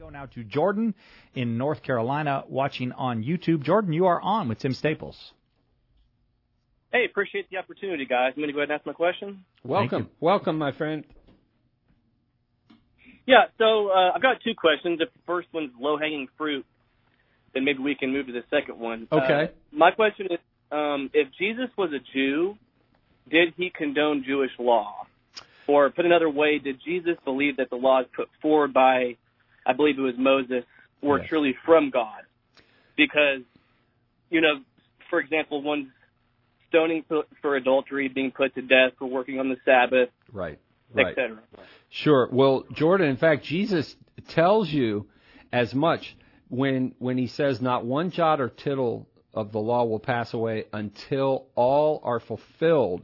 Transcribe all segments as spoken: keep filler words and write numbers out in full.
go now to Jordan in North Carolina, watching on YouTube. Jordan, you are on with Tim Staples. Hey, appreciate the opportunity, guys. I'm going to go ahead and ask my question. Welcome. Welcome, my friend. Yeah, so uh, I've got two questions. If the first one's low-hanging fruit, then maybe we can move to the second one. Okay. Uh, my question is, um, if Jesus was a Jew, did he condone Jewish law? Or put another way, did Jesus believe that the laws put forward by, I believe it was Moses, were yes. truly from God? Because, you know, for example, one's stoning for, for adultery, being put to death for working on the Sabbath, right, right. et cetera. Sure. Well, Jordan, in fact, Jesus tells you as much when when he says not one jot or tittle of the law will pass away until all are fulfilled.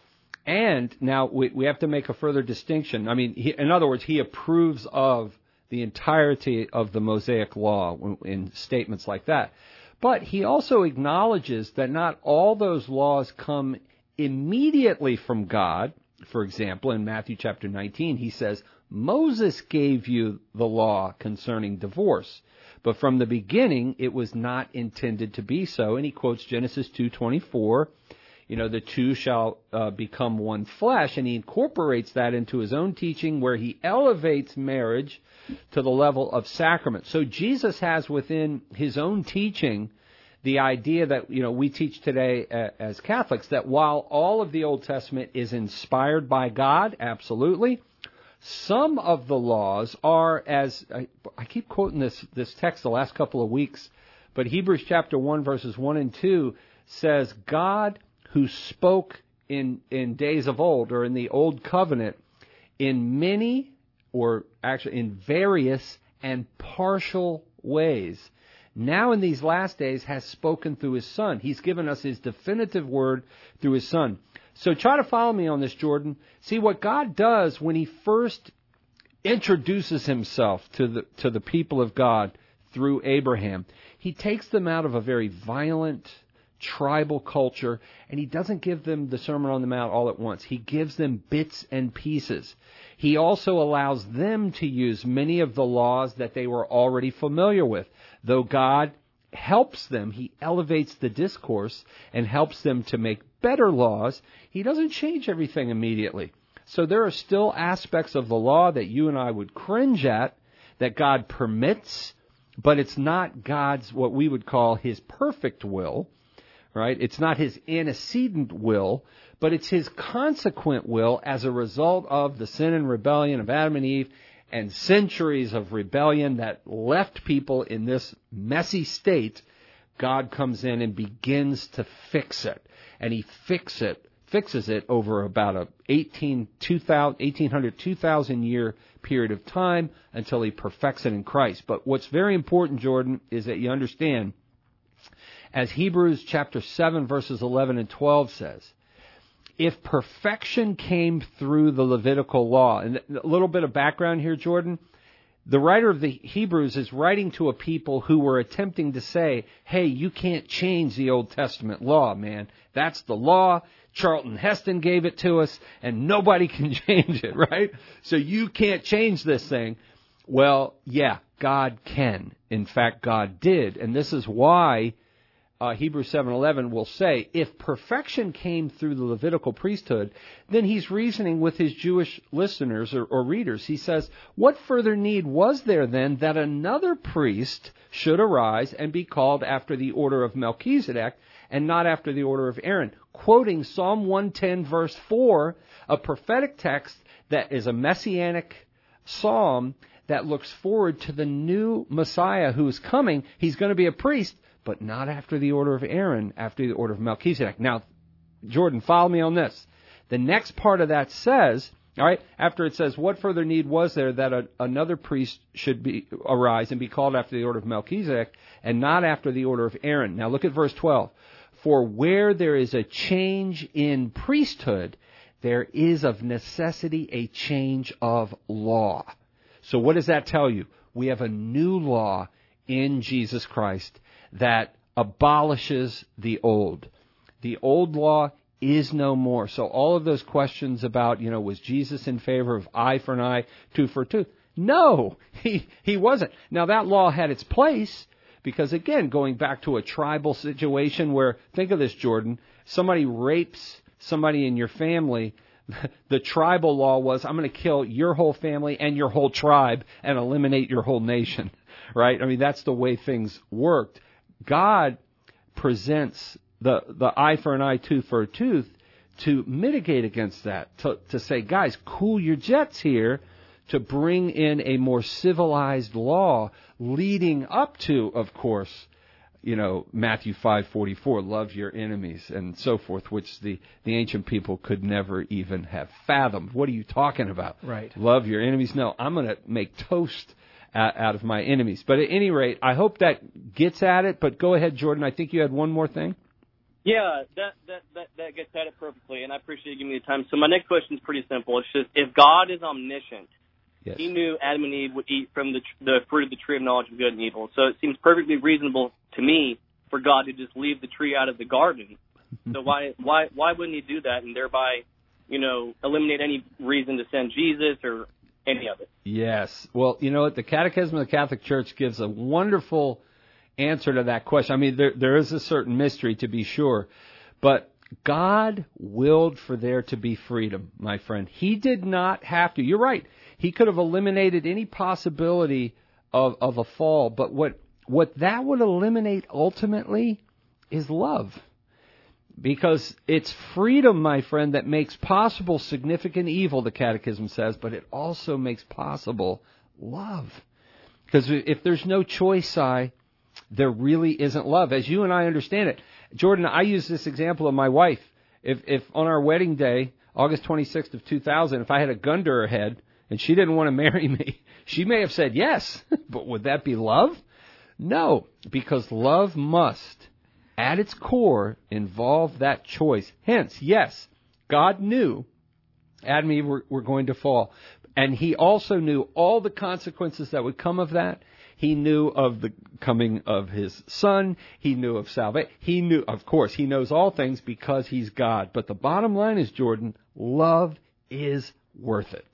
And now we, we have to make a further distinction. I mean, he, in other words, he approves of the entirety of the Mosaic law in statements like that. But he also acknowledges that not all those laws come immediately from God. For example, in Matthew chapter nineteen, he says, Moses gave you the law concerning divorce, but from the beginning it was not intended to be so. And he quotes Genesis two twenty-four, you know, the two shall uh, become one flesh, and he incorporates that into his own teaching where he elevates marriage to the level of sacrament. So Jesus has within his own teaching the idea that, you know, we teach today uh, as Catholics, that while all of the Old Testament is inspired by God, absolutely, some of the laws are, as I, I keep quoting this, this text the last couple of weeks, but Hebrews chapter one, verses one and two says, God who spoke in, in days of old, or in the Old Covenant, in many, or actually in various and partial ways, now in these last days has spoken through his Son. He's given us his definitive word through his Son. So try to follow me on this, Jordan. See what God does when he first introduces himself to the to the people of God through Abraham. He takes them out of a very violent tribal culture, and he doesn't give them the Sermon on the Mount all at once. He gives them bits and pieces. He also allows them to use many of the laws that they were already familiar with. Though God helps them, he elevates the discourse and helps them to make better laws, he doesn't change everything immediately. So there are still aspects of the law that you and I would cringe at, that God permits, but it's not God's, what we would call his perfect will, right? It's not his antecedent will, but it's his consequent will as a result of the sin and rebellion of Adam and Eve and centuries of rebellion that left people in this messy state. God comes in and begins to fix it. And he fix it, fixes it over about a eighteen hundred, two thousand year period of time until he perfects it in Christ. But what's very important, Jordan, is that you understand, as Hebrews chapter seven, verses eleven and twelve says, if perfection came through the Levitical law, and a little bit of background here, Jordan, the writer of the Hebrews is writing to a people who were attempting to say, hey, you can't change the Old Testament law, man. That's the law. Charlton Heston gave it to us, and nobody can change it, right? So you can't change this thing. Well, yeah, God can. In fact, God did. And this is why Uh, Hebrews seven eleven will say, if perfection came through the Levitical priesthood, then he's reasoning with his Jewish listeners or, or readers. He says, what further need was there then that another priest should arise and be called after the order of Melchizedek and not after the order of Aaron? Quoting Psalm one ten verse four, a prophetic text that is a messianic psalm that looks forward to the new Messiah who is coming. He's going to be a priest, but not after the order of Aaron, after the order of Melchizedek. Now, Jordan, follow me on this. The next part of that says, all right, after it says, what further need was there that a, another priest should be arise and be called after the order of Melchizedek and not after the order of Aaron? Now look at verse twelve. For where there is a change in priesthood, there is of necessity a change of law. So what does that tell you? We have a new law in Jesus Christ that abolishes the old. The old law is no more. So all of those questions about, you know, was Jesus in favor of eye for an eye, tooth for a tooth? No, he, he wasn't. Now, that law had its place because, again, going back to a tribal situation where, think of this, Jordan, somebody rapes somebody in your family, the tribal law was, I'm going to kill your whole family and your whole tribe and eliminate your whole nation, right? I mean, that's the way things worked. God presents the, the eye for an eye, tooth for a tooth to mitigate against that, to, to say, guys, cool your jets here, to bring in a more civilized law leading up to, of course, you know, Matthew five forty-four, love your enemies and so forth, which the, the ancient people could never even have fathomed. What are you talking about? Right. Love your enemies? No, I'm going to make toast out, out of my enemies. But at any rate, I hope that gets at it. But go ahead, Jordan. I think you had one more thing. Yeah, that, that, that, that gets at it perfectly, and I appreciate you giving me the time. So my next question is pretty simple. It's just, if God is omniscient, yes. He knew Adam and Eve would eat from the, the fruit of the tree of knowledge of good and evil. So it seems perfectly reasonable to me for God to just leave the tree out of the garden. So why why why wouldn't He do that and thereby, you know, eliminate any reason to send Jesus or any of it? Yes. Well, you know what? The Catechism of the Catholic Church gives a wonderful answer to that question. I mean, there there is a certain mystery, to be sure, but God willed for there to be freedom, my friend. He did not have to. You're right. He could have eliminated any possibility of, of a fall, but what what that would eliminate ultimately is love. Because it's freedom, my friend, that makes possible significant evil, the Catechism says, but it also makes possible love. Because if there's no choice, I, there really isn't love, as you and I understand it. Jordan, I use this example of my wife. If, if on our wedding day, August twenty-sixth of two thousand, if I had a gun to her head and she didn't want to marry me, she may have said yes, but would that be love? No, because love must, at its core, involve that choice. Hence, yes, God knew Adam and Eve were, were going to fall. And He also knew all the consequences that would come of that. He knew of the coming of His Son. He knew of salvation. He knew, of course, He knows all things because He's God. But the bottom line is, Jordan, love is worth it.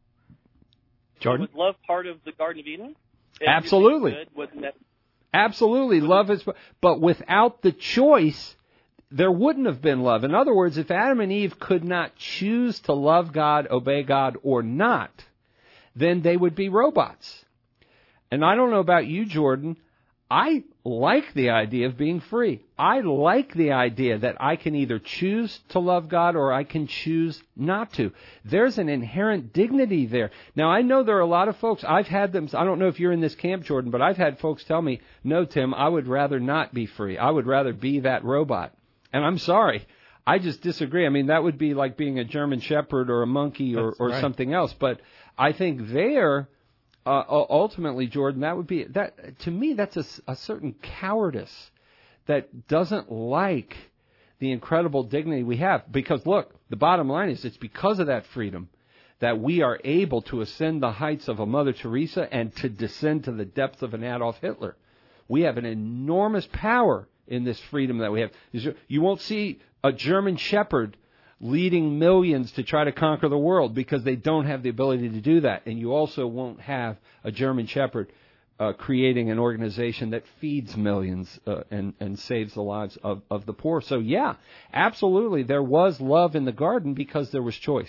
Jordan? Was love part of the Garden of Eden? If Absolutely. Good, wasn't that... Absolutely. Love is, but without the choice, there wouldn't have been love. In other words, if Adam and Eve could not choose to love God, obey God, or not, then they would be robots. And I don't know about you, Jordan. I like the idea of being free. I like the idea that I can either choose to love God or I can choose not to. There's an inherent dignity there. Now, I know there are a lot of folks, I've had them, I don't know if you're in this camp, Jordan, but I've had folks tell me, no, Tim, I would rather not be free. I would rather be that robot. And I'm sorry. I just disagree. I mean, that would be like being a German Shepherd or a monkey or, or right. something else. But I think there... Uh, ultimately, Jordan, that would be that to me. That's a, a certain cowardice that doesn't like the incredible dignity we have. Because look, the bottom line is it's because of that freedom that we are able to ascend the heights of a Mother Teresa and to descend to the depths of an Adolf Hitler. We have an enormous power in this freedom that we have. You won't see a German Shepherd leading millions to try to conquer the world because they don't have the ability to do that. And you also won't have a German Shepherd uh, creating an organization that feeds millions uh, and, and saves the lives of, of the poor. So, yeah, absolutely, there was love in the garden because there was choice.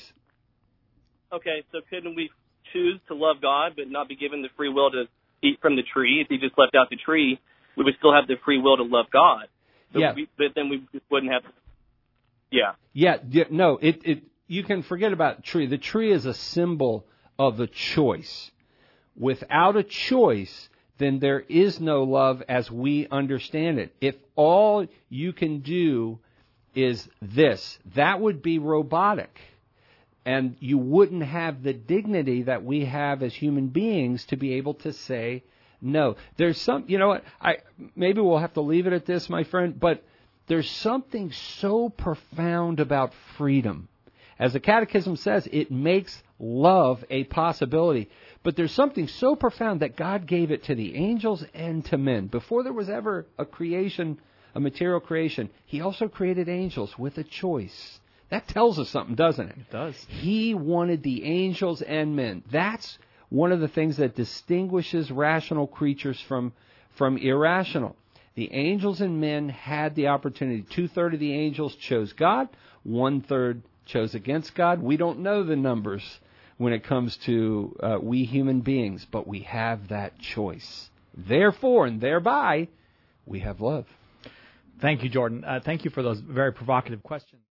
Okay, so couldn't we choose to love God but not be given the free will to eat from the tree? If He just left out the tree, we would still have the free will to love God. But, yeah. we, but then we just wouldn't have... Yeah. Yeah, yeah, no, it, it, you can forget about the tree. The tree is a symbol of the choice. Without a choice, then there is no love as we understand it. If all you can do is this, that would be robotic. And you wouldn't have the dignity that we have as human beings to be able to say no. There's some, you know what, I maybe we'll have to leave it at this, my friend, but there's something so profound about freedom. As the Catechism says, it makes love a possibility. But there's something so profound that God gave it to the angels and to men. Before there was ever a creation, a material creation, He also created angels with a choice. That tells us something, doesn't it? It does. He wanted the angels and men. That's one of the things that distinguishes rational creatures from, from irrational. The angels and men had the opportunity. Two-thirds of the angels chose God. One-third chose against God. We don't know the numbers when it comes to uh, we human beings, but we have that choice. Therefore, and thereby, we have love. Thank you, Jordan. Uh, thank you for those very provocative questions.